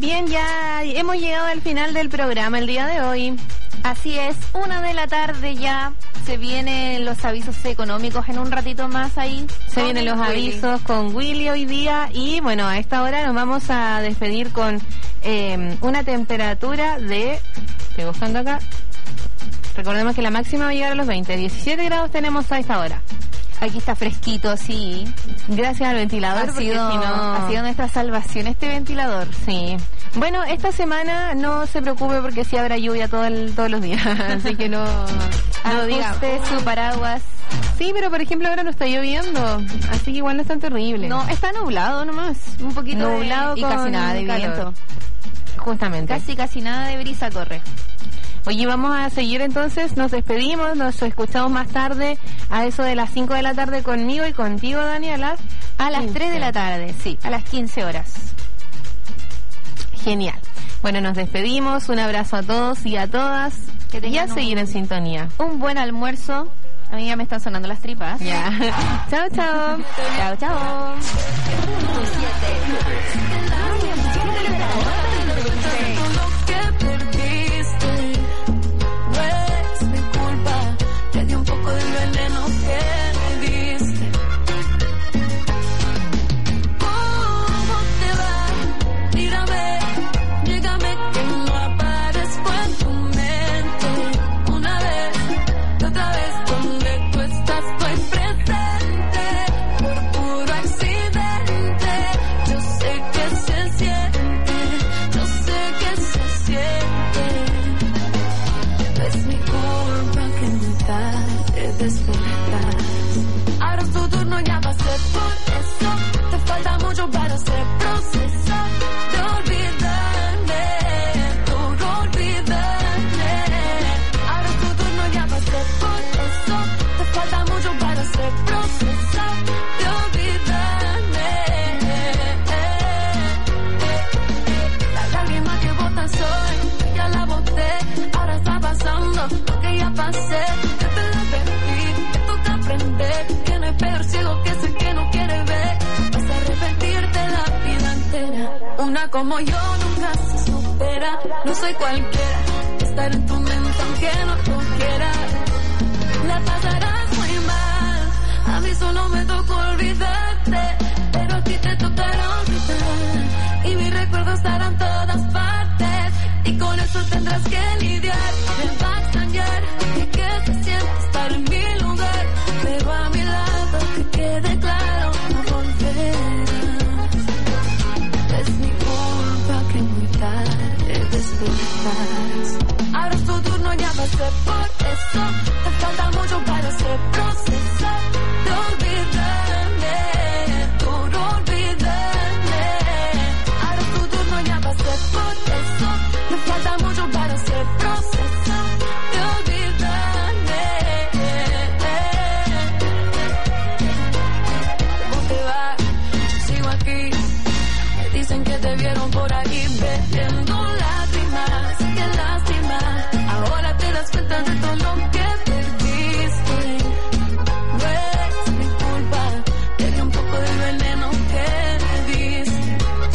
Bien, ya hemos llegado al final del programa el día de hoy. Así es, 1 de la tarde ya. Se vienen los avisos económicos en un ratito más ahí. Se vienen los avisos con Willy hoy día. Y bueno, a esta hora nos vamos a despedir con una temperatura de... Estoy buscando acá. Recordemos que la máxima va a llegar a los 20. 17 grados tenemos a esta hora. Aquí está fresquito, sí. Gracias al ventilador, ha sido nuestra salvación este ventilador. Sí. Bueno, esta semana no se preocupe porque sí habrá lluvia todos los días. Así que no diga usted su paraguas. Sí, pero por ejemplo ahora no está lloviendo. Así que igual no es tan terrible. No, está nublado nomás. Un poquito nublado y casi nada de viento. Justamente. Casi nada de brisa corre. Oye, vamos a seguir entonces, nos despedimos, nos escuchamos más tarde a eso de las 5 de la tarde conmigo y contigo, Dani, a las 3 de la tarde, sí, a las 15 horas. Genial. Bueno, nos despedimos, un abrazo a todos y a todas y a seguir en sintonía. Un buen almuerzo. A mí ya me están sonando las tripas. Ya. Chao, chao. Chao, chao. Ahora es tu turno, ya pasé por eso. Te falta mucho para hacer proceso de olvidarme, por olvidarme. Ahora es tu turno, ya pasé por eso. Te falta mucho para hacer proceso de olvidarme. La lágrima que botas hoy, ya la boté. Ahora está pasando lo que ya pasé. Que no es peor ciego que sé que no quiere ver. Vas a arrepentirte la vida entera. Una como yo nunca se supera. No soy cualquiera. Estar en tu mente aunque no lo quiera. La pasarás muy mal. A mí solo me tocó olvidarte, pero a ti te tocará olvidar. Y mis recuerdos estarán en todas partes. Y con eso tendrás que lidiar. Me va a extrañar que se siente estar en mi lugar. Pero a mi lado que quede claro, no volverás. Es mi culpa que muy tarde despertas. Ahora es tu turno, ya pasé por eso. Te falta mucho para hacer proceso de olvidarme, por olvidarme. Ahora es tu turno, ya pasé por eso. Te falta mucho para hacer proceso de olvidarme. Dicen que te vieron por ahí bebiendo lágrimas, qué lástima. Ahora te das cuenta de todo lo que perdiste. No es mi culpa, te di un poco del veneno que me diste.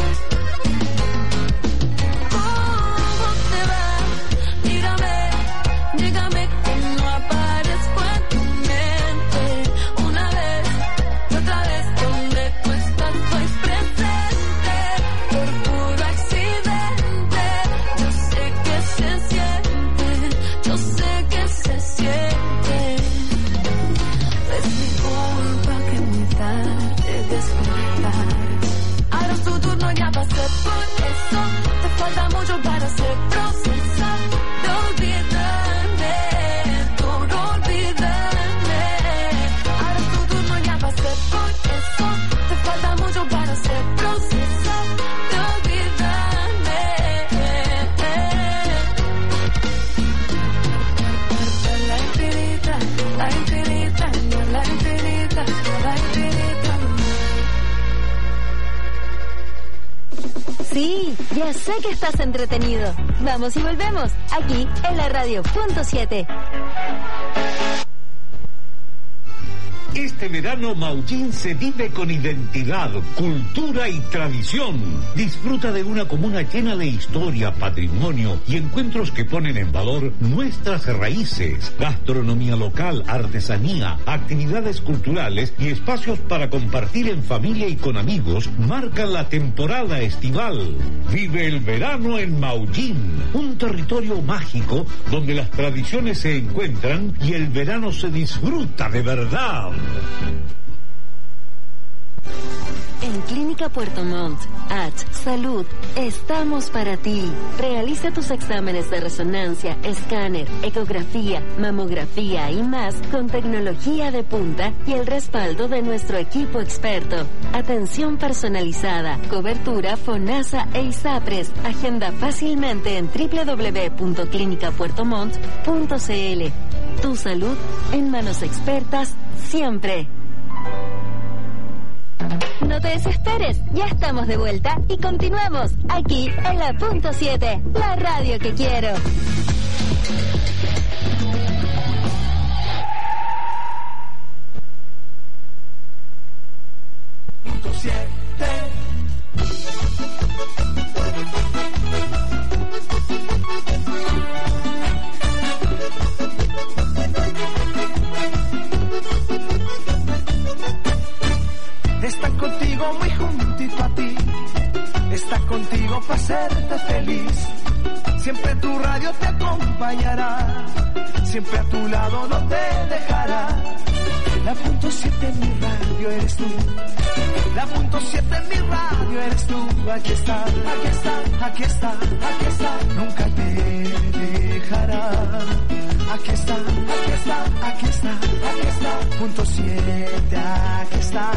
¿Cómo te va? Dígame que no aparezco en tu mente. Una vez y otra vez, donde tú estás, estoy presente. Por puro accidente, yo sé que se siente, yo sé que se siente. Es mi culpa que muy tarde despertar. Ahora es tu turno, ya pasé por eso. Te falta mucho para hacer proceso de olvidarme, por olvidarme. Ahora es tu turno, ya pasé por eso. Te falta mucho para hacer proceso. Sí, ya sé que estás entretenido. Vamos y volvemos, aquí en la radio.7. Este verano Maullín se vive con identidad, cultura y tradición. Disfruta de una comuna llena de historia, patrimonio y encuentros que ponen en valor nuestras raíces, gastronomía local, artesanía, actividades culturales y espacios para compartir en familia y con amigos marcan la temporada estival. Vive el verano en Maullín, un territorio mágico donde las tradiciones se encuentran y el verano se disfruta de verdad. En Clínica Puerto Montt, Salud, estamos para ti. Realiza tus exámenes de resonancia, escáner, ecografía, mamografía y más con tecnología de punta y el respaldo de nuestro equipo experto. Atención personalizada, cobertura FONASA e ISAPRES. Agenda fácilmente en www.clinicapuertomont.cl. Tu salud en manos expertas siempre. No te desesperes, ya estamos de vuelta y continuamos aquí en la Punto 7, la radio que quiero. Punto 7. Está contigo muy juntito a ti, está contigo para hacerte feliz. Siempre tu radio te acompañará, siempre a tu lado no te dejará. La Punto 7 en mi radio eres tú, la Punto 7 en mi radio eres tú. Aquí está, aquí está, aquí está, aquí está, nunca te dejará. Aquí está, aquí está, aquí está, aquí está, Punto 7, aquí está.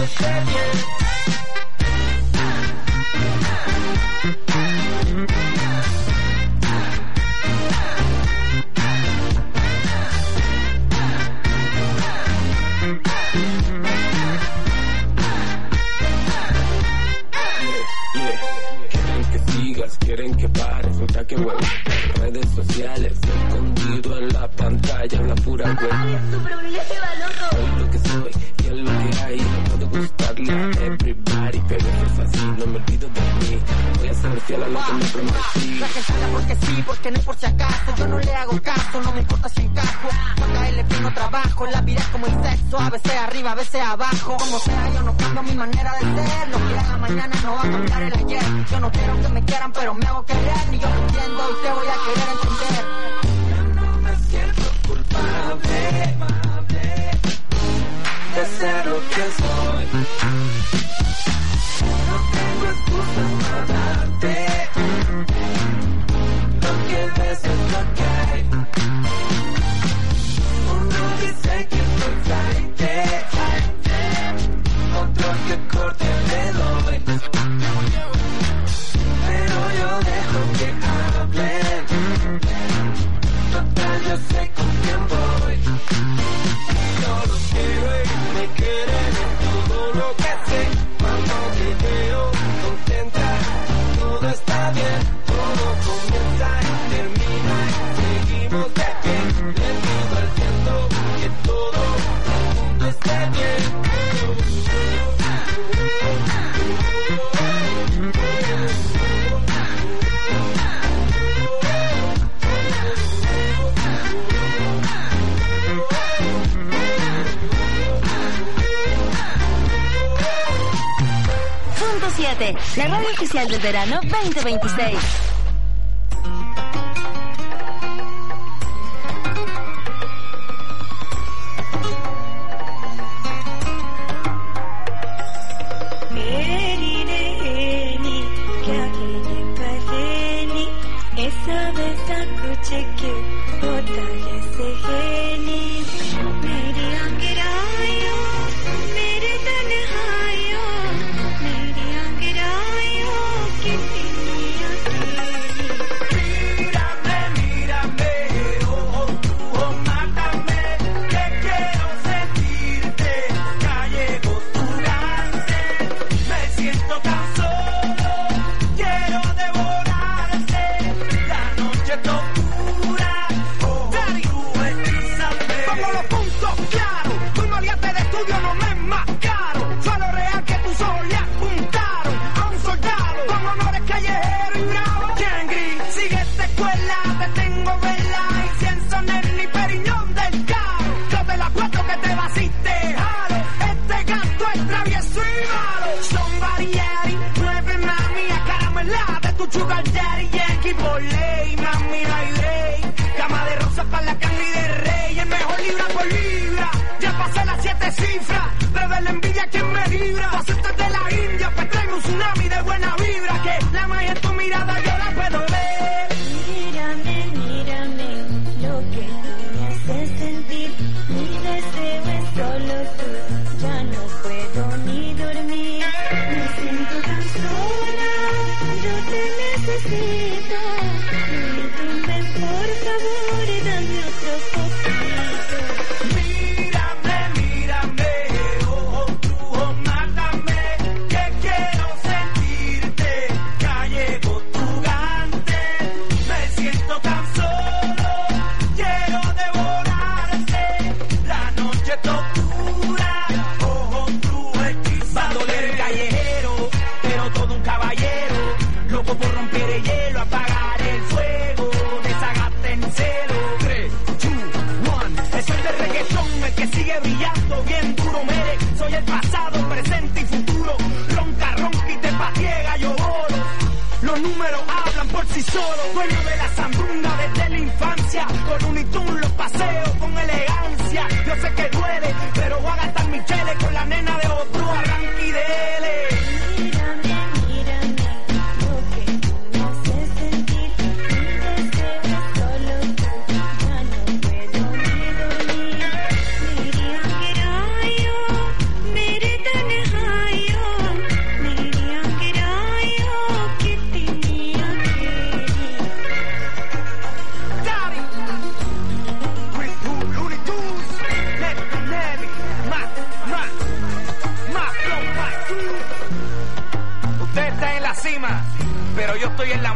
esté bien. Quieren que pares, otra que web. Redes sociales, escondido en la pantalla, la pura web. Soy lo que soy y es lo que hay. No puedo gustarle a everybody, pero eso es así, no me olvido de mí. Voy a ser fiel a lo que me prometí. La gente habla porque sí, porque no es por si acaso. Yo no le hago caso, no me importa si encajo. Cuando a él le no trabajo, la vida es como el sexo, a veces arriba, a veces abajo. Como sea, yo no cambio mi manera de ser. Lo que haga mañana no va a cambiar el ayer. Yo no quiero que me quieran, pero me hago querer. Ni yo lo entiendo y te voy a querer entender. Yo no me siento culpable de ser lo que soy. No tengo excusas para darte. Lo que ves es lo que hay. Uno dice que soy flight, otro que corte le doy. Pero yo dejo que hablen. Total, yo sé con quién voy. Yo los quiero y me quieren todo lo que sé. Cuando te veo contenta, todo está bien. Todo comienza y termina y seguimos de pie. Le pido al viento que todo el mundo esté bien. La radio oficial del verano 2026.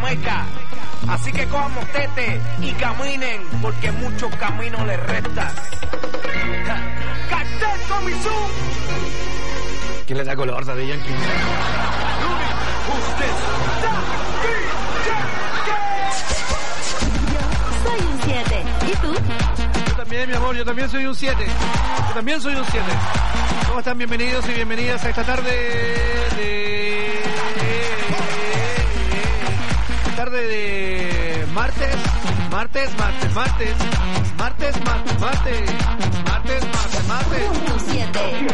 Meca. Así que cojan motete y caminen, porque muchos caminos les restan. ¡Cartel con mi zoom! ¿Quién le da color, Daddy Yankee? Soy un 7. ¿Y tú? Yo también, mi amor, yo también soy un 7. Yo también soy un 7. ¿Cómo están? Bienvenidos y bienvenidas a esta tarde de martes. Punto 7.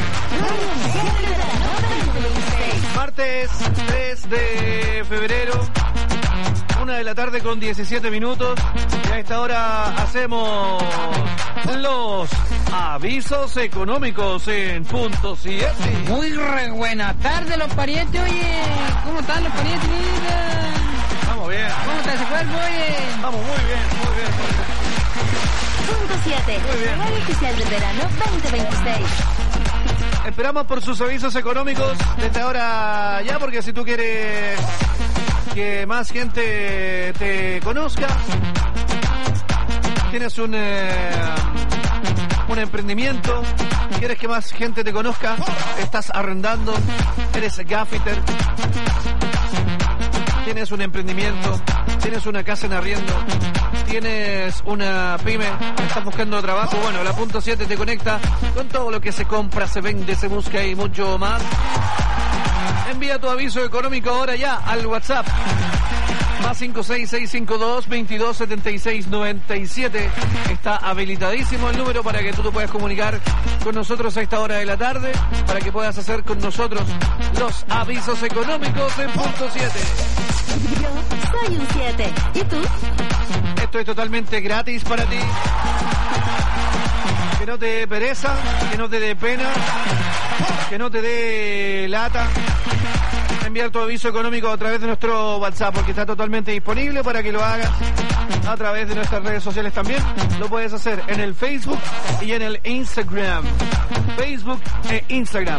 Martes 3 de febrero, 1 de la tarde con 17 minutos. Y a esta hora hacemos los avisos económicos en punto 7. Muy re buena tarde, los parientes. Oye, ¿cómo están los parientes? Vamos bien. ¿Cómo está ese cuerpo? Oye, vamos muy bien. Punto 7. Muy bien. Radio oficial del verano 2026. Esperamos por sus avisos económicos desde ahora ya, porque si tú quieres que más gente te conozca, tienes un emprendimiento, quieres que más gente te conozca, estás arrendando, eres gaffiter, tienes un emprendimiento, tienes una casa en arriendo, tienes una pyme, estás buscando trabajo, bueno, la punto 7 te conecta con todo lo que se compra, se vende, se busca y mucho más. Envía tu aviso económico ahora ya al WhatsApp más 56652227697. Está habilitadísimo el número para que tú te puedas comunicar con nosotros a esta hora de la tarde, para que puedas hacer con nosotros los avisos económicos en punto 7. Yo soy un 7. ¿Y tú? Esto es totalmente gratis para ti. Que no te dé pereza, que no te dé pena, que no te dé lata enviar tu aviso económico a través de nuestro WhatsApp, porque está totalmente disponible para que lo hagas a través de nuestras redes sociales también. Lo puedes hacer en el Facebook y en el Instagram. Facebook e Instagram.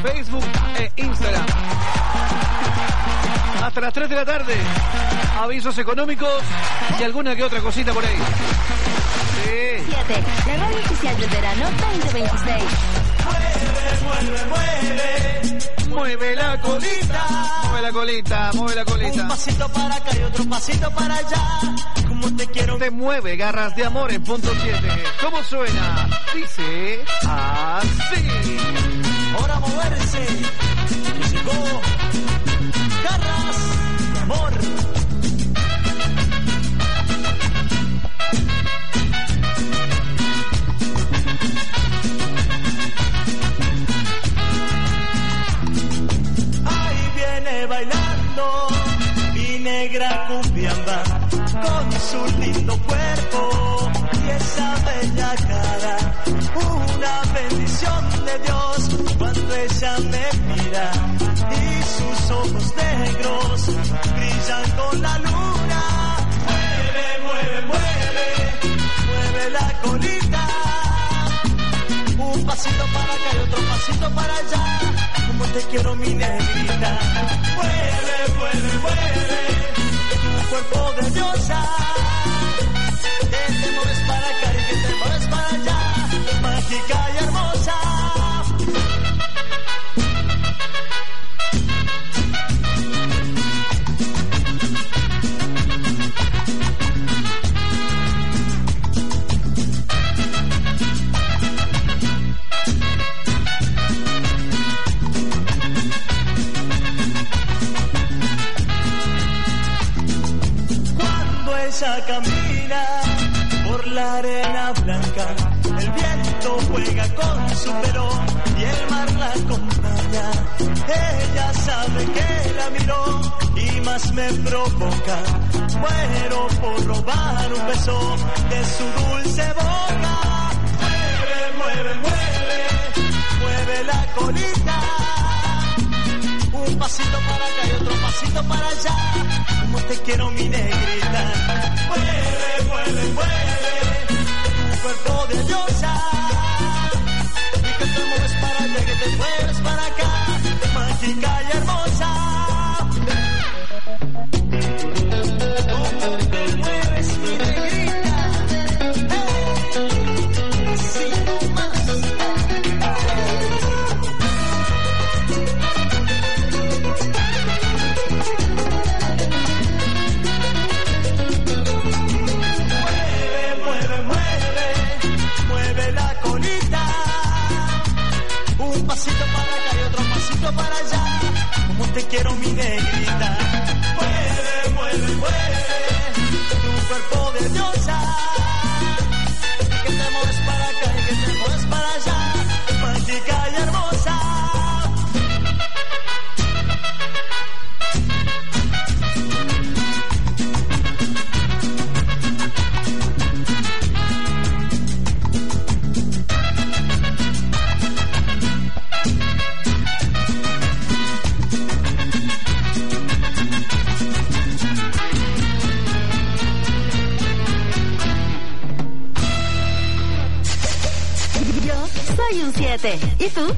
Hasta las 3 de la tarde. Avisos económicos y alguna que otra cosita por ahí. Sí. 7. La radio oficial del verano 2026. Mueve la colita. Mueve la colita. Un pasito para acá y otro pasito para allá. Como te quiero. Te mueve Garras de Amor en punto 7. ¿Cómo suena? Dice así. Ahora moverse. Llegó Garras de Amor. Bailando mi negra cumbiamba con su lindo cuerpo y esa bella cara, una bendición de Dios cuando ella me mira y sus ojos negros brillan con la luna. Mueve la colita, un pasito para acá y otro pasito para allá. Como te quiero mi negrita. Mueve tu cuerpo de diosa. Que te mueves para acá y que te mueves para allá. Mágica y hermosa. Ella camina por la arena blanca, el viento juega con su perón y el mar la acompaña. Ella sabe que la miró y más me provoca. Muero por robar un beso de su dulce boca. Mueve la colita. Un pasito para acá y otro pasito para allá. Como te quiero mi negrita. Mueve tu cuerpo de diosa. Y que te mueves para allá, que te mueves para acá. Mágica y hermosa. quiero para allá, como te quiero mi negrita. Mueve, mueve, mueve tu cuerpo de diosa, que te mueves para acá y que te mueves para allá, mágica y hermosa. Soy un 7. ¿Y tú?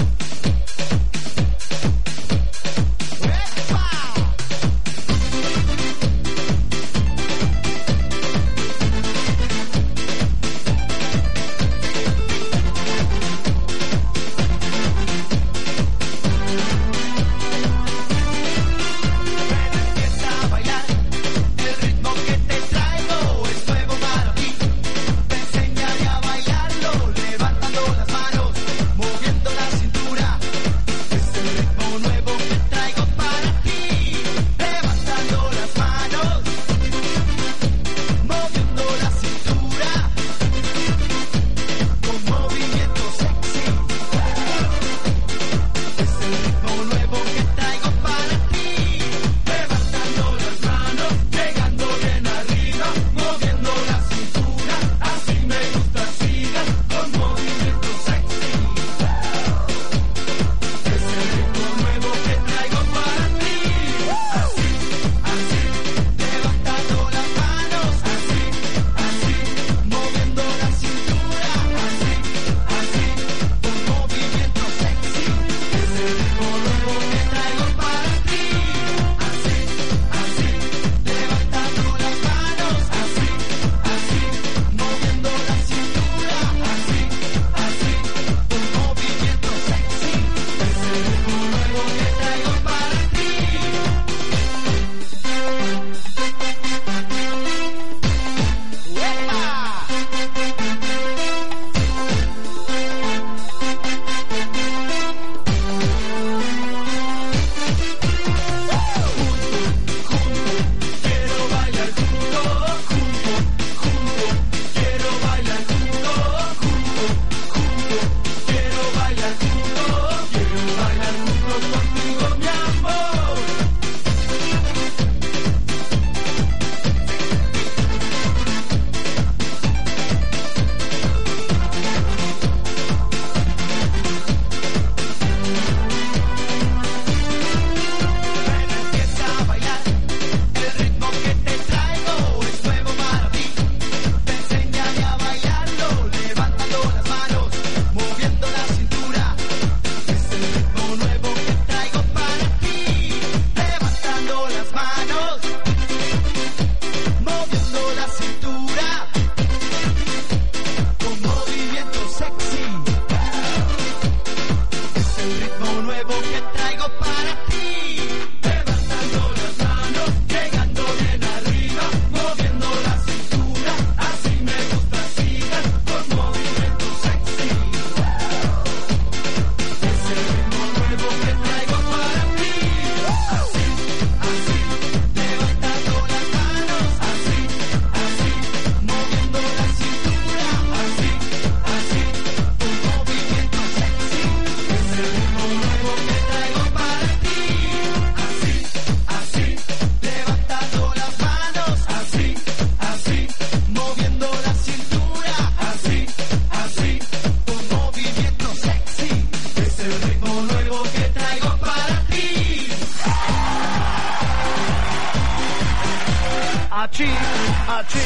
Achí, achí.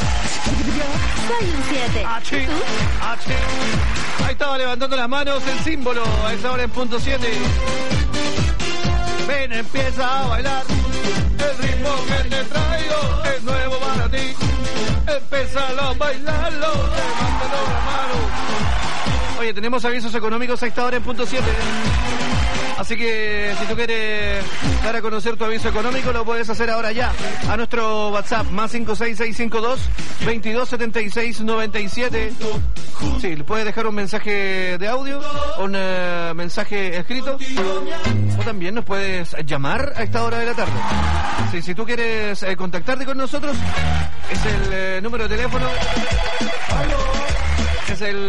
Yo soy un 7. Achí, achí. Ahí estaba levantando las manos el símbolo a esa hora en punto 7. Ven, empieza a bailar. El ritmo que te traigo es nuevo para ti. Empezalo a bailarlo, levántalo la mano. Oye, tenemos avisos económicos a esta hora en punto 7. Así que si tú quieres dar a conocer tu aviso económico, lo puedes hacer ahora ya a nuestro WhatsApp más 56652-227697. Sí, puedes dejar un mensaje de audio o un mensaje escrito, o también nos puedes llamar a esta hora de la tarde. Sí, si tú quieres contactarte con nosotros, es el número de teléfono. Es el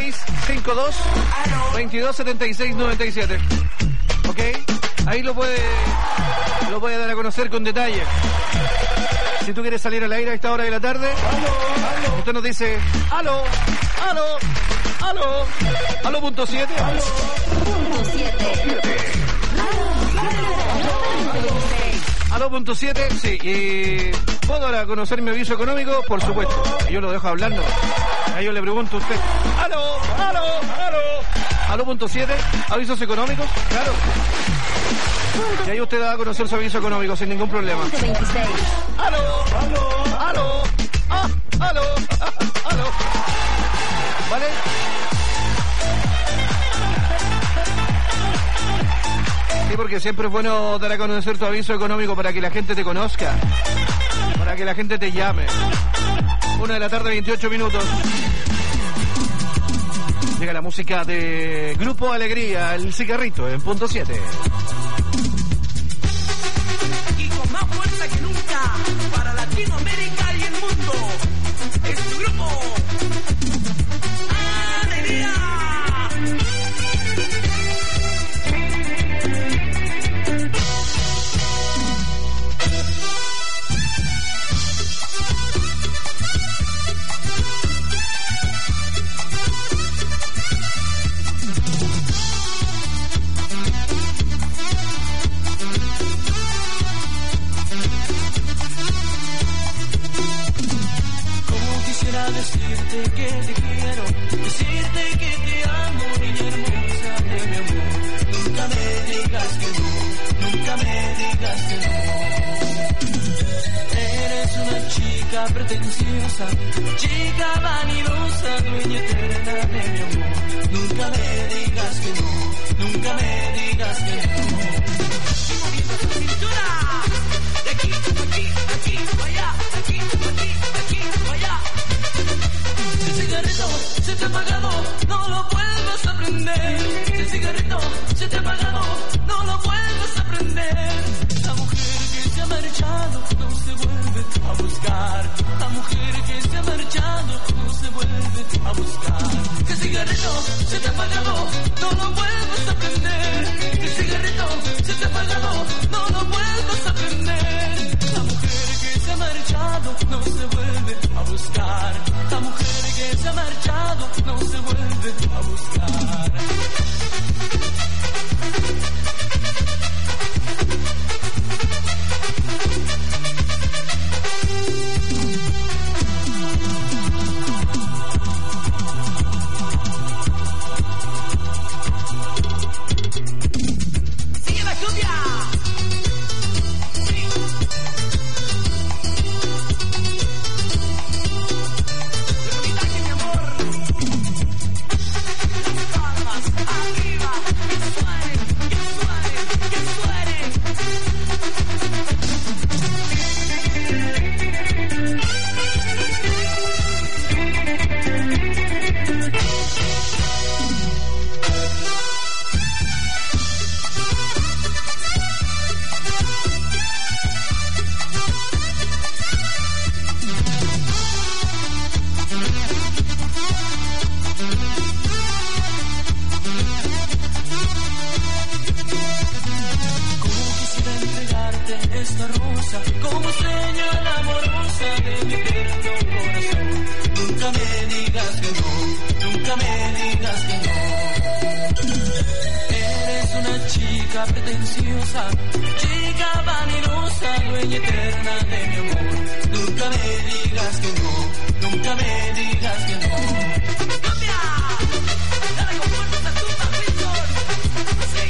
652-227697. ¿Ok? Ahí lo puede dar a conocer con detalle. Si tú quieres salir al aire a esta hora de la tarde, usted nos dice, aló, punto 7. Aló, punto 7, sí, y ¿puedo dar a conocer mi aviso económico? Por supuesto, yo lo dejo hablar, no. Ahí yo le pregunto a usted, aló, punto 7, avisos económicos, claro. Y ahí usted da a conocer su aviso económico sin ningún problema. Aló. ¿Vale? Sí, porque siempre es bueno dar a conocer tu aviso económico para que la gente te conozca, para que la gente te llame. 1 de la tarde, 28 minutos. Llega la música de Grupo Alegría, El Cigarrito, en punto 7. Y con más fuerza que nunca, para Latinoamérica y el mundo, es tu Grupo Alegría. Decirte que te quiero, decirte que te amo, niña hermosa de mi amor. Nunca me digas que no, nunca me digas que no. Eres una chica pretenciosa, chica vanidosa, dueña eterna de mi amor. Nunca me digas que no, nunca me digas que no. Y moviendo tu cintura, de aquí, aquí, allá, aquí, allá. Si el cigarrito se te ha apagado, no lo vuelvas a prender. Si el cigarrito se te ha apagado, no lo vuelvas a prender. La mujer que se ha marchado no se vuelve a buscar. La mujer que se ha marchado no se vuelve a buscar. Si el cigarrito se te ha apagado, no lo vuelvas a prender. Si el cigarrito se te ha apagado, no lo vuelvas a prender. La mujer que se ha marchado no se vuelve a buscar. La mujer que se ha marchado no se vuelve a buscar. ¡Sigue la cumbia! esta rosa como señal amorosa de mi eterno corazón. Nunca me digas que no, nunca me digas que no. Eres una chica pretenciosa, chica vanidosa, dueña eterna de mi amor. Nunca me digas que no, nunca me digas que no. ¡Cambia! ¡Dale con fuerza a tu Wilson! ¡Sí!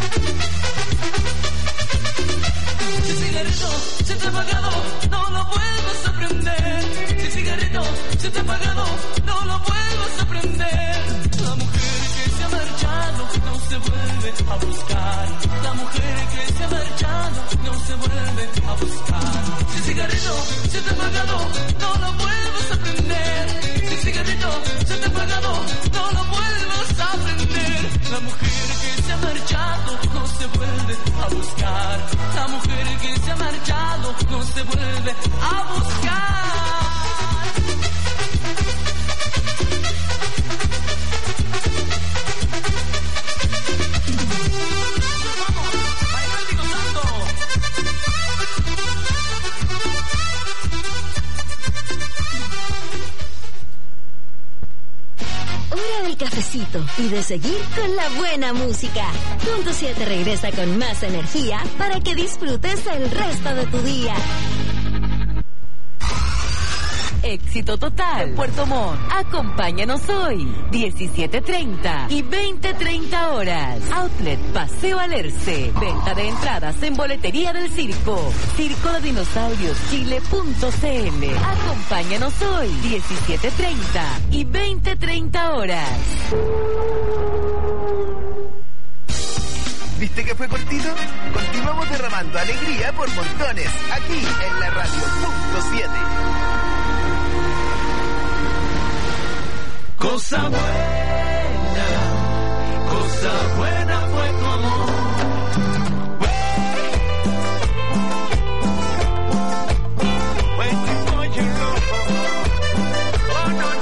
Si el cigarrito se te ha apagado, no lo vuelvas a prender. Si el cigarrito se te ha apagado, no lo vuelvas a prender. La mujer que se ha marchado no se vuelve vuelve a buscar. La mujer que se ha marchado no se vuelve a buscar. Si cigarrito se te ha apagado, no lo vuelvas a prender. Si cigarrito se te ha apagado, no lo vuelvas a prender. La mujer que se ha marchado no se vuelve a buscar. La mujer que se ha marchado no se vuelve a buscar. Hora del cafecito y de seguir con la buena música. Punto 7 regresa con más energía para que disfrutes el resto de tu día. Éxito total. Puerto Montt. Acompáñanos hoy. 17:30 y 20:30 horas. Outlet Paseo Alerce. Venta de entradas en boletería del circo. Circo de Dinosaurios Chile.cl. Acompáñanos hoy. 17:30 y 20:30 horas. ¿Viste que fue cortito? Continuamos derramando alegría por montones aquí en la radio Punto 7. Cosa buena fue tu amor. Waiting for your love. Oh, no.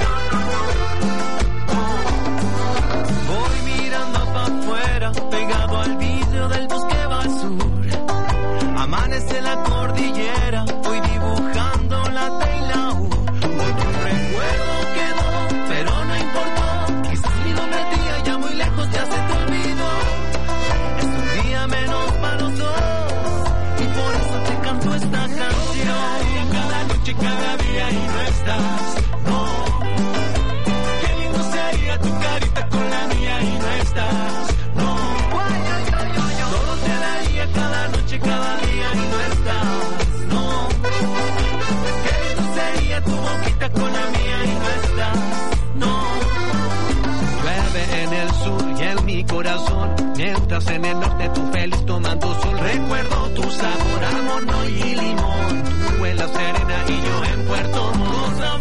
Voy mirando para afuera, pegado al vidrio del bosque va al sur. Amanece la cordillera, voy dibujando la T y la U. Un recuerdo quedó, pero no importó. Quizás mi nombre tía ya muy lejos ya se te olvidó. Es un día menos para los dos y por eso te canto esta canción. Cada noche, cada día y no estás, no. Qué lindo sería tu carita con la mía y no estás, no. Todo te daría cada noche, cada día y no estás, no. Qué lindo sería tu boquita con la mía y no estás, no. Llueve en el sur y en mi corazón, mientras en el norte tú feliz tomando sol. Recuerdo tu sabor a mono y limón, tú en La Serena y yo en Puerto Montt.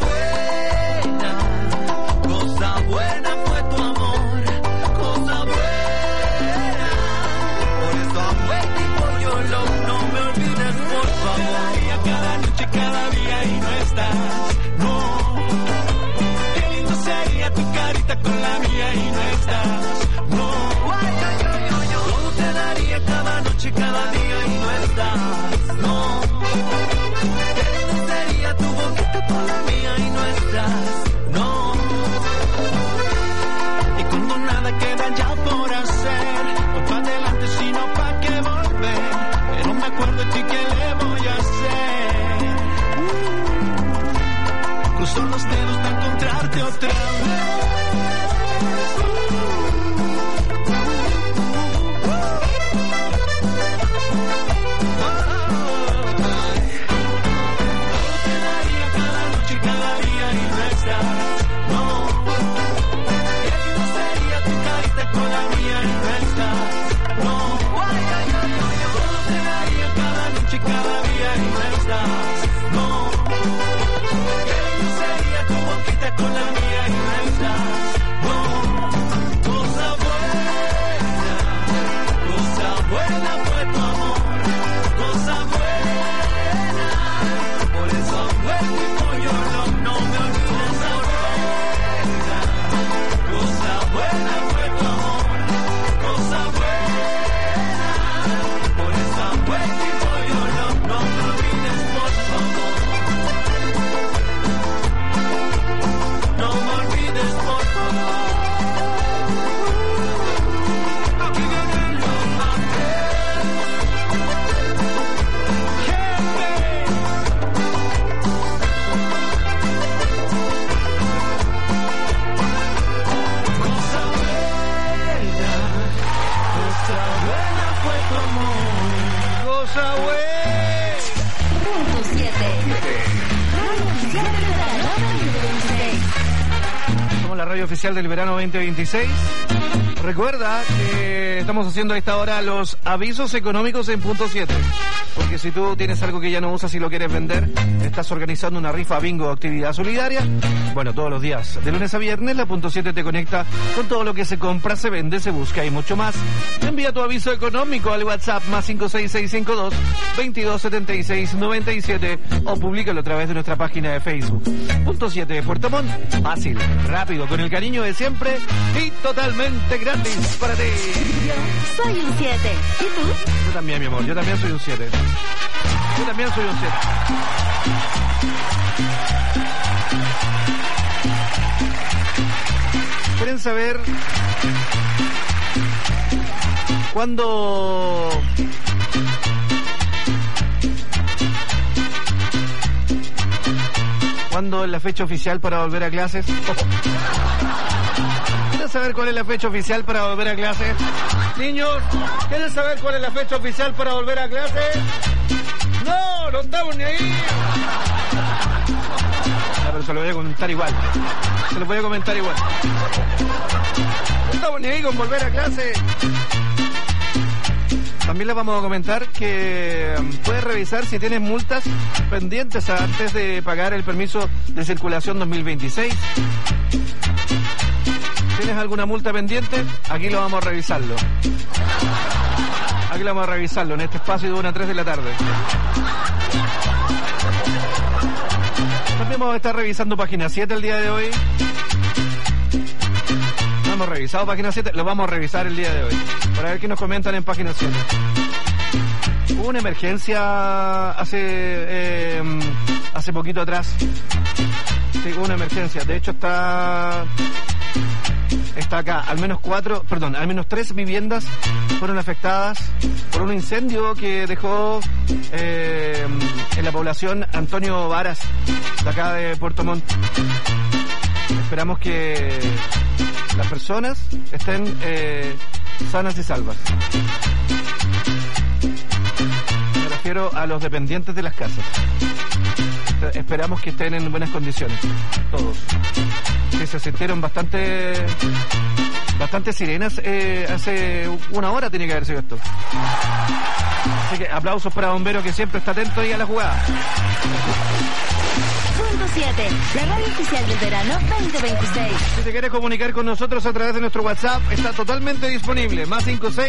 Cosa buena fue tu amor, cosa buena. Por eso I'm waiting for your love, no me olvides por favor. Cada noche, cada día y no estás, no. Qué lindo sería tu carita con la mía y no estás, no. Todo te daría cada noche, cada día y no estás, no. Qué lindo sería tu boquita con la mía y no estás, no. Y cuando nada queda ya por hacer, no pa' adelante sino pa' que volver. Pero me acuerdo de ti, ¿qué le voy a hacer? Cruzo los dedos para encontrarte otra vez. Oficial del verano 2026. Recuerda que estamos haciendo a esta hora los avisos económicos en punto 7. Porque si tú tienes algo que ya no usas y lo quieres vender, estás organizando una rifa, bingo, actividad solidaria. Bueno, todos los días, de lunes a viernes, la punto 7 te conecta con todo lo que se compra, se vende, se busca y mucho más. Envía tu aviso económico al WhatsApp más 56652 227697 o públicalo a través de nuestra página de Facebook. Punto 7 de Puerto Montt, fácil, rápido, con el cariño de siempre y totalmente gratis para ti. Yo soy un 7. ¿Y tú? Yo también, mi amor, yo también soy un 7. Yo también soy un 7. ¿Quieren saber cuándo es la fecha oficial para volver a clases? ¿Quieren saber cuál es la fecha oficial para volver a clases? Niños, ¿quieren saber cuál es la fecha oficial para volver a clases? No, no estamos ni ahí. Pero se lo voy a comentar igual. Se lo voy a comentar igual. No estamos ni ahí con volver a clase. También les vamos a comentar que puedes revisar si tienes multas pendientes antes de pagar el permiso de circulación 2026. ¿Tienes alguna multa pendiente? Aquí lo vamos a revisarlo. Aquí lo vamos a revisarlo en este espacio de 1 a 3 de la tarde. También vamos a estar revisando página 7 el día de hoy. No hemos revisado página 7, lo vamos a revisar el día de hoy. Para ver qué nos comentan en página 7. Hubo una emergencia hace poquito atrás. Sí, hubo una emergencia. De hecho está acá. Al menos 3 viviendas fueron afectadas por un incendio que dejó en la población Antonio Varas, de acá de Puerto Montt. Esperamos que las personas estén sanas y salvas. Me refiero a los dependientes de las casas. Esperamos que estén en buenas condiciones, todos. Que se sintieron bastante sirenas hace una hora tiene que haber sido esto. Así que aplausos para Bombero, que siempre está atento ahí a la jugada. Punto 7, la radio oficial del verano 2026. Si te quieres comunicar con nosotros a través de nuestro WhatsApp, está totalmente disponible. Más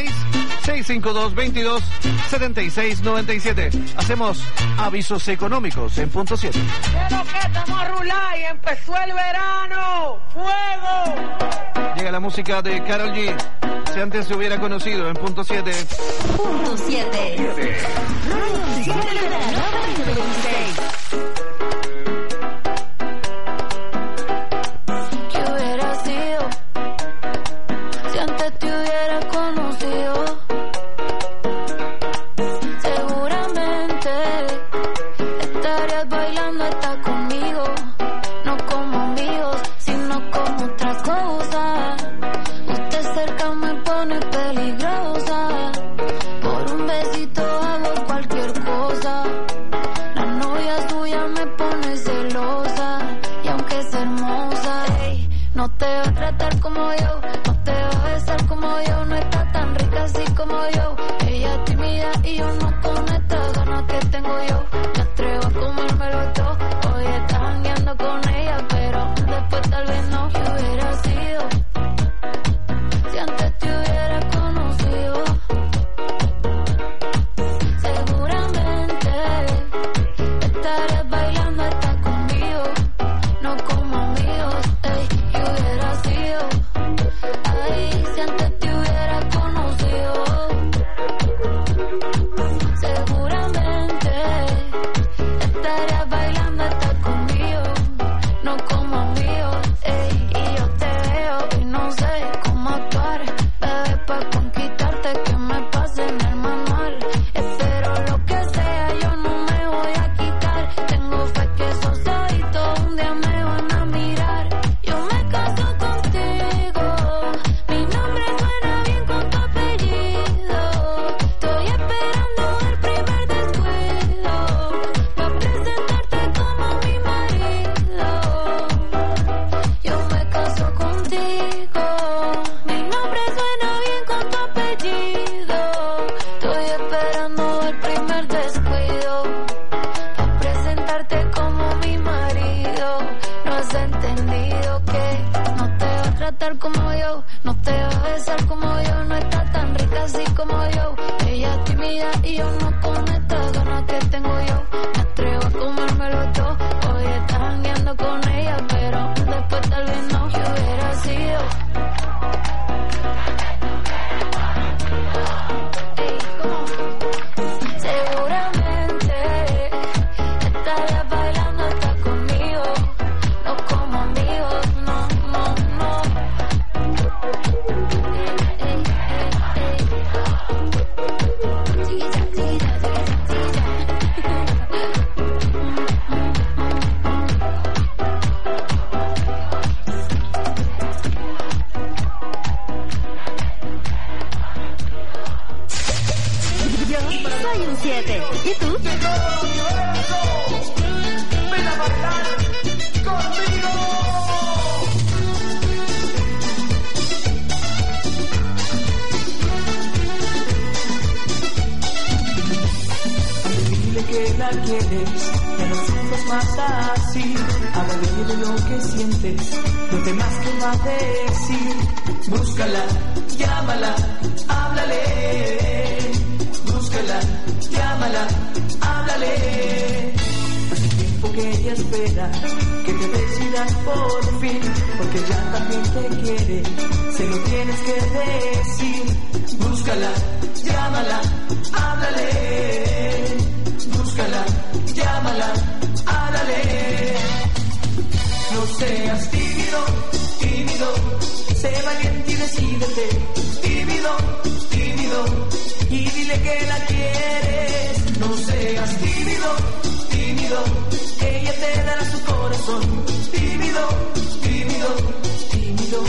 56-652-22-7697. Hacemos avisos económicos en punto 7. Pero que estamos a rular y empezó el verano. ¡Fuego! Llega la música de Karol G. Si antes se hubiera conocido en punto 7. Punto 7. Radio oficial del verano 2026. esperando el primer descuido para presentarte como mi marido. No has entendido que no te va a tratar como yo, no te va a besar como yo, no está tan rica así como yo. Ella es tímida y yo no con estas ganas que tengo yo. Me atrevo a comérmelo todo. Hoy estás jangueando con ella, pero después tal vez no. Yo hubiera sido seguramente estarías bailando hasta conmigo, no como amigos, no, no, no. Yo soy un 7. ¿Y tú? Ven a bailar conmigo. Dile que la quieres, que no sientas más así. Háblale de lo que sientes, lo demás que va a decir. Búscala, llámala, háblale. Búscala, llámala, háblale. Hace tiempo que ella espera que te decidas por fin, porque ya también te quiere, se lo tienes que decir. Búscala, llámala, háblale. Búscala, llámala, háblale. No seas tímido, tímido, sé valiente y decídete. Tímido, tímido, y dile que la quieres. No seas tímido, tímido, ella te dará su corazón. Tímido, tímido, tímido.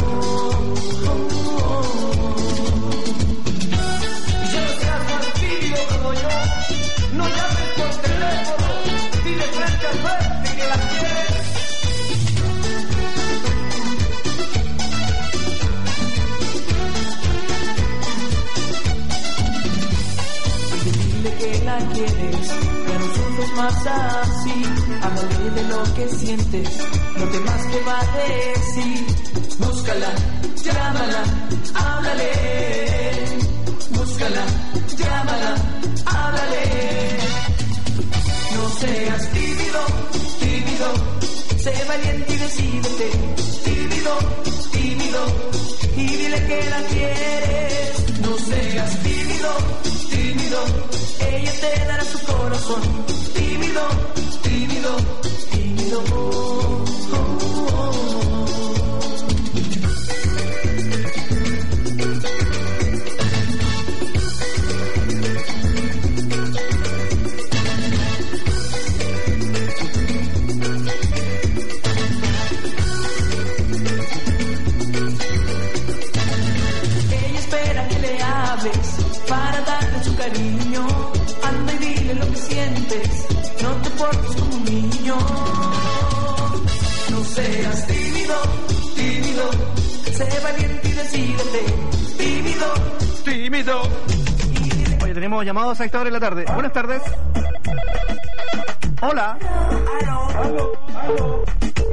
Y ya no seas tan tímido como yo. No llames por teléfono, dile frente al frente que la quieres. Dile que la quieres, que no sufres más así. Háblale de lo que sientes, lo demás que va a decir. Búscala, llámala, háblale. Búscala, llámala, háblale. No seas tímido, tímido, sé valiente y decídete. Tímido, tímido, y dile que la quieres. No seas tímido, tímido, ella te dará su corazón. Tímido, tímido, tímido. Ella espera que le hables para darle su cariño. Anda y dile lo que sientes, no te portes como un niño. No seas tímido, tímido, sé valiente y decídete. Tímido, tímido. Oye, tenemos llamados a esta hora de la tarde. Buenas tardes. Hola. Aló, aló.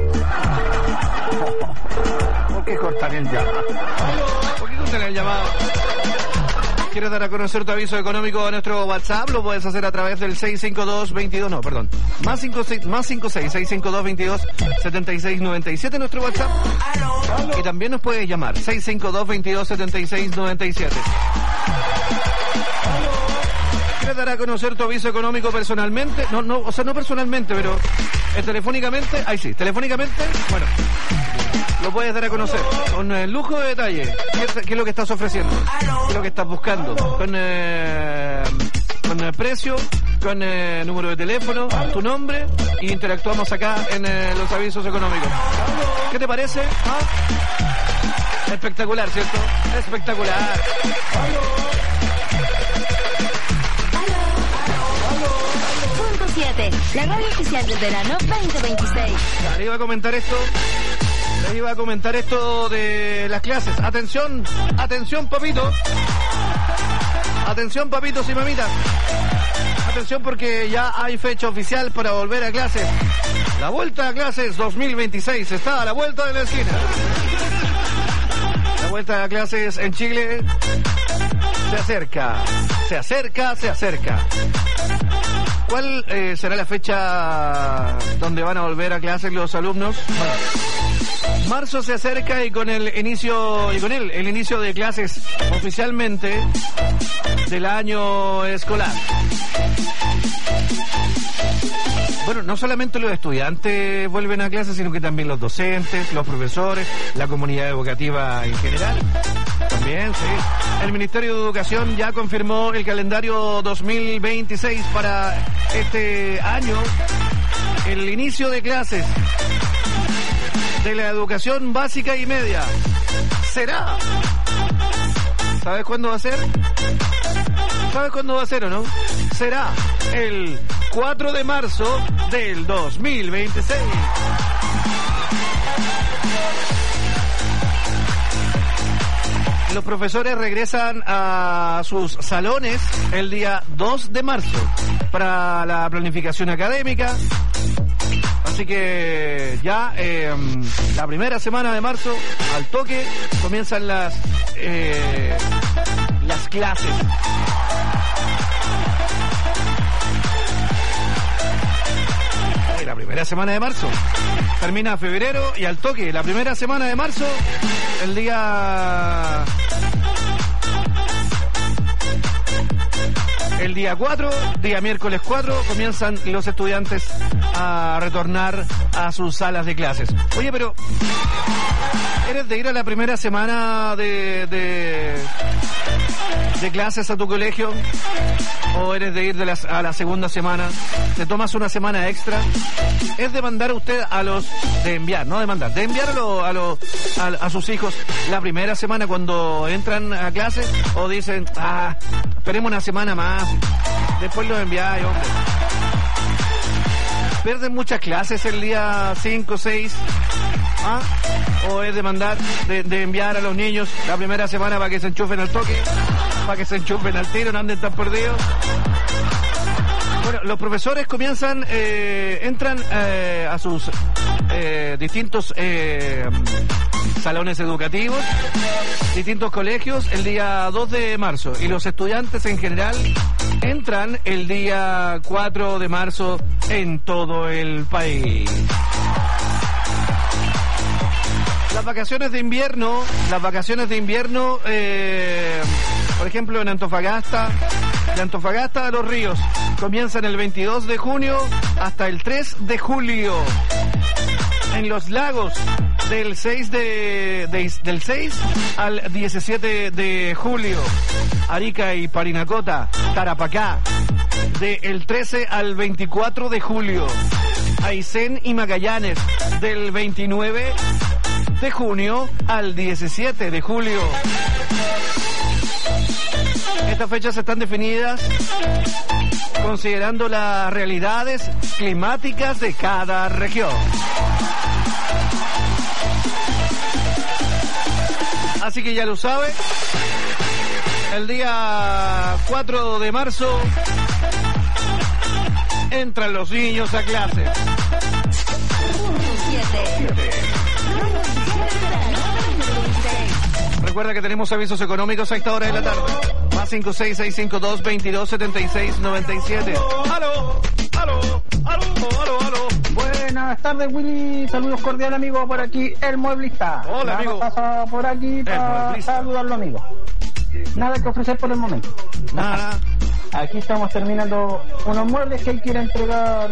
¿Por qué cortan el llamado? ¿Por qué cortan el llamado? ¿Quieres dar a conocer tu aviso económico a nuestro WhatsApp? Lo puedes hacer a través del 652-22, no, perdón, más 56-652-22-7697 nuestro WhatsApp. Y también nos puedes llamar, 652-22-7697. ¿Quieres dar a conocer tu aviso económico personalmente? No, o sea, no personalmente, pero telefónicamente, ahí sí, telefónicamente, bueno, lo puedes dar a conocer con lujo de detalle. ¿Qué es lo que estás ofreciendo? ¿Qué es lo que estás buscando? Con precio, con número de teléfono, tu nombre, y interactuamos acá en los avisos económicos. ¿Qué te parece? ¿Ah? Espectacular, ¿cierto? Espectacular. Punto 7, la radio oficial del verano 2026. Les iba a comentar esto de las clases. Atención, papito. Atención, papitos y mamitas. Atención porque ya hay fecha oficial para volver a clases. La vuelta a clases 2026 está a la vuelta de la esquina. La vuelta a clases en Chile se acerca, se acerca, se acerca. ¿Cuál será la fecha donde van a volver a clases los alumnos? Bueno, marzo se acerca y con el inicio de clases oficialmente del año escolar. Bueno, no solamente los estudiantes vuelven a clases, sino que también los docentes, los profesores, la comunidad educativa en general. También, sí. El Ministerio de Educación ya confirmó el calendario 2026 para este año. El inicio de clases de la educación básica y media será. ¿Sabes cuándo va a ser? ¿Sabes cuándo va a ser o no? Será el 4 de marzo del 2026. Los profesores regresan a sus salones el día 2 de marzo para la planificación académica. Así que ya la primera semana de marzo, al toque, comienzan las clases. La primera semana de marzo termina febrero y al toque, la primera semana de marzo, el día 4, día miércoles 4, comienzan los estudiantes a retornar a sus salas de clases. Oye, pero ¿eres de ir a la primera semana de clases a tu colegio? ¿O eres de ir a la segunda semana? ¿Te tomas una semana extra? ¿Es de mandar a usted de enviar a sus hijos la primera semana cuando entran a clases? ¿O dicen, esperemos una semana más, después los enviáis, hombre? ¿Pierden muchas clases el día 5, 6? ¿O es de mandar, de enviar a los niños la primera semana para que se enchufen al toque? Para que se enchufen al tiro, no anden tan perdidos. Bueno, los profesores entran a sus distintos salones educativos, distintos colegios el día 2 de marzo y los estudiantes en general entran el día 4 de marzo en todo el país. Las vacaciones de invierno, por ejemplo en Antofagasta, de Antofagasta a Los Ríos, comienzan el 22 de junio hasta el 3 de julio. En Los Lagos, del 6 al 17 de julio. Arica y Parinacota, Tarapacá, del 13 al 24 de julio. Aysén y Magallanes, del 29 de junio al 17 de julio. Estas fechas están definidas considerando las realidades climáticas de cada región. Así que ya lo sabe, el día 4 de marzo entran los niños a clase. Recuerda que tenemos avisos económicos a esta hora de la tarde. Más 56652227697. ¡Aló! ¡Aló! ¡Aló! ¡Aló! ¡Aló! Buenas tardes, Willy. Saludos cordiales, amigo. Por aquí, el mueblista. Hola, amigo. Pasa por aquí para saludarlo, amigo. Nada que ofrecer por el momento. Nada. Aquí estamos terminando unos muebles que él quiere entregar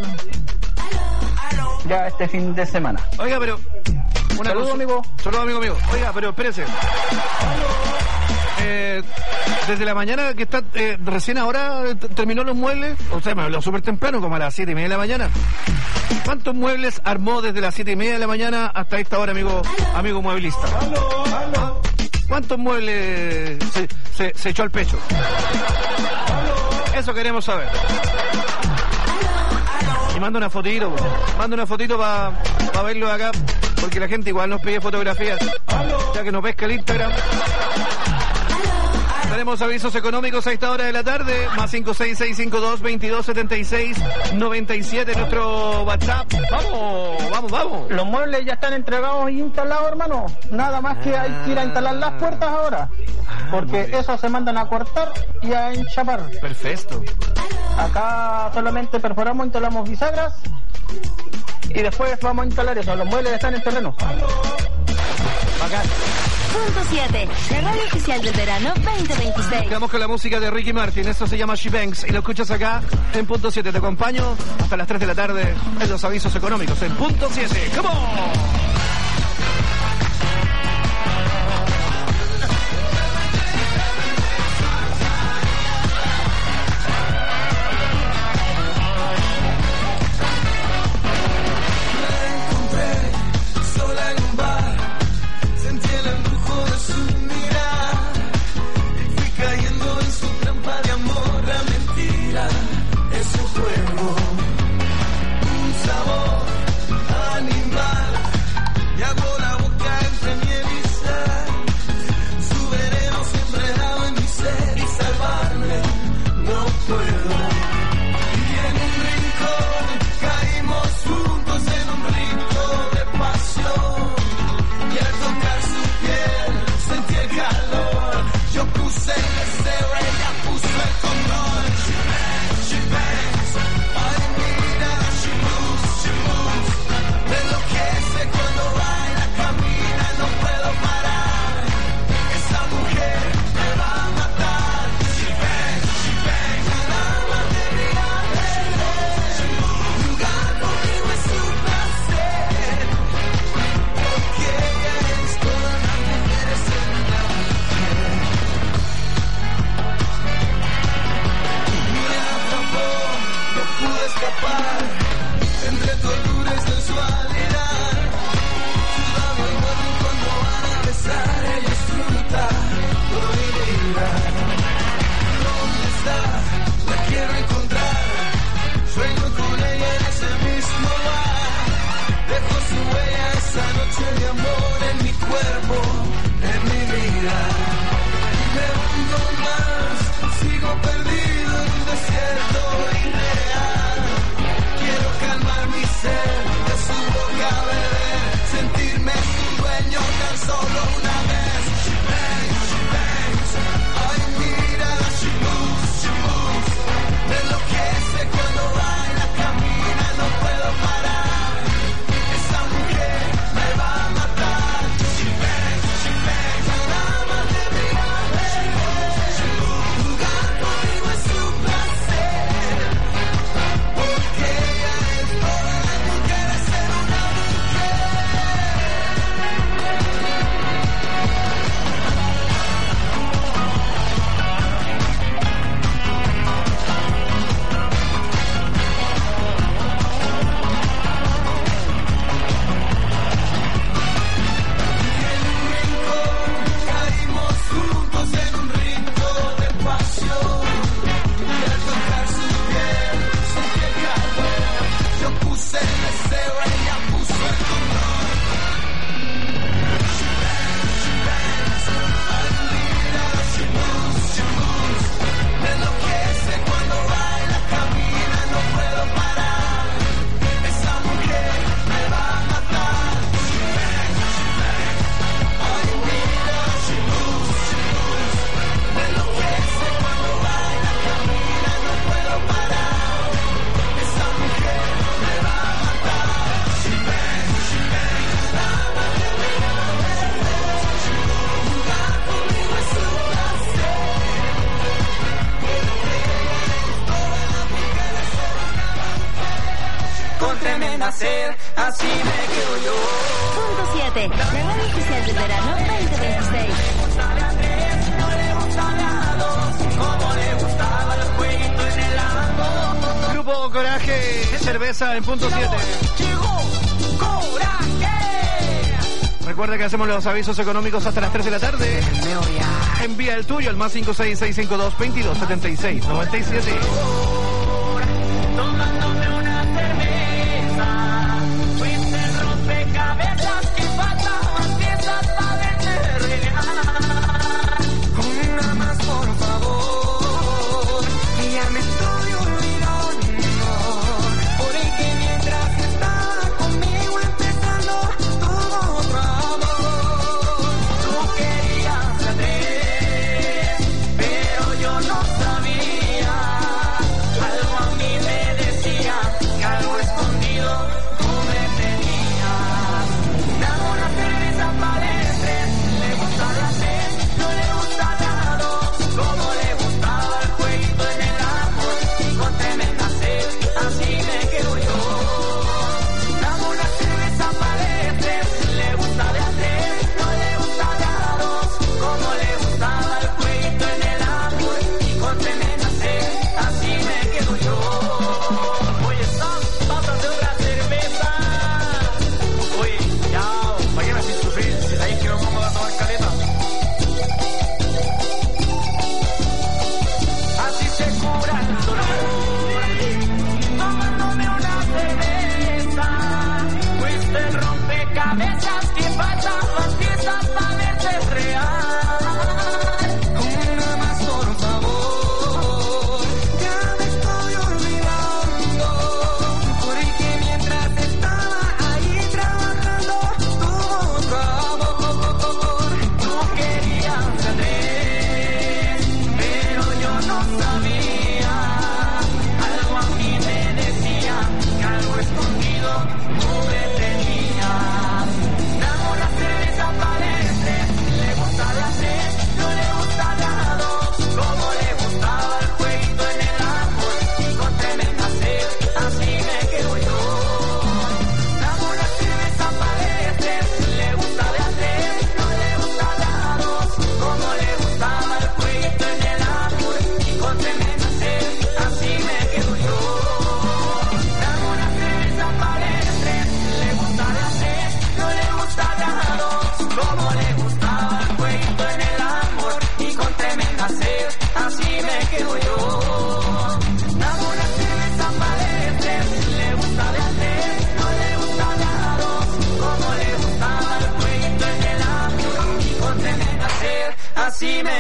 ya este fin de semana. Oiga, pero... Saludos, amigo. Saludos, amigo. Oiga, pero espérese. Desde la mañana que está, recién ahora terminó los muebles, o sea, me habló súper temprano, como a las 7:30 de la mañana. ¿Cuántos muebles armó desde las 7:30 de la mañana hasta esta hora, amigo mueblista? ¿Cuántos muebles se echó al pecho? Eso queremos saber. Y manda una fotito para verlo acá, porque la gente igual nos pide fotografías, ya que nos pesca el Instagram. Tenemos avisos económicos a esta hora de la tarde. Más 56652-2276-97, nuestro WhatsApp. Vamos. Los muebles ya están entregados y instalados, hermano. Nada más que hay que ir a instalar las puertas ahora. Porque eso se mandan a cortar y a enchapar. Perfecto. Acá solamente perforamos, instalamos bisagras y después vamos a instalar eso. Los muebles están en terreno. Bacán. Punto 7, la radio oficial del verano 2026. Quedamos con la música de Ricky Martin, esto se llama She Banks y lo escuchas acá en Punto 7. Te acompaño hasta las 3 de la tarde en los avisos económicos en Punto 7. ¡Come on! Nacer, así me quedo yo. Punto 7, la radio oficial del verano 2026. No le gustaba a dos, como le gustaba los jueguitos en el ando. Grupo Coraje, cerveza en Punto 7. Llegó Coraje. Recuerda que hacemos los avisos económicos hasta las 3 de la tarde. Envía el tuyo al más 56652-2276-97. Tomándome una cerveza, fuiste el rompecabezas que faltaban piezas para vender. Una más por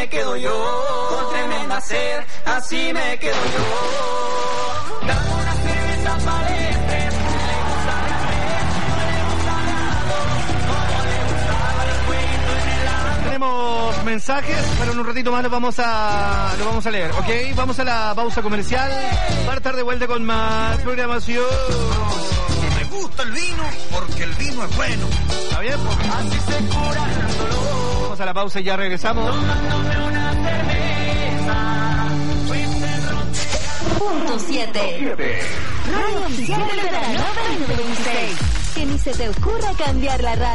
me quedo yo, con tremenda sed, así me quedo yo. Dame una cerveza palestre, le gusta la red, le gusta helado, como le gustaba el cuento en el agua. Tenemos mensajes, pero en un ratito más lo vamos a leer, ¿ok? Vamos a la pausa comercial para estar de vuelta con más programación. Me gusta el vino porque el vino es bueno. ¿Está bien? Así se cura el dolor. Vamos a la pausa y ya regresamos. Tomándome una cerveza. Punto 7. Radio Oficial del Verano 2026. Que ni se te ocurra cambiar la radio.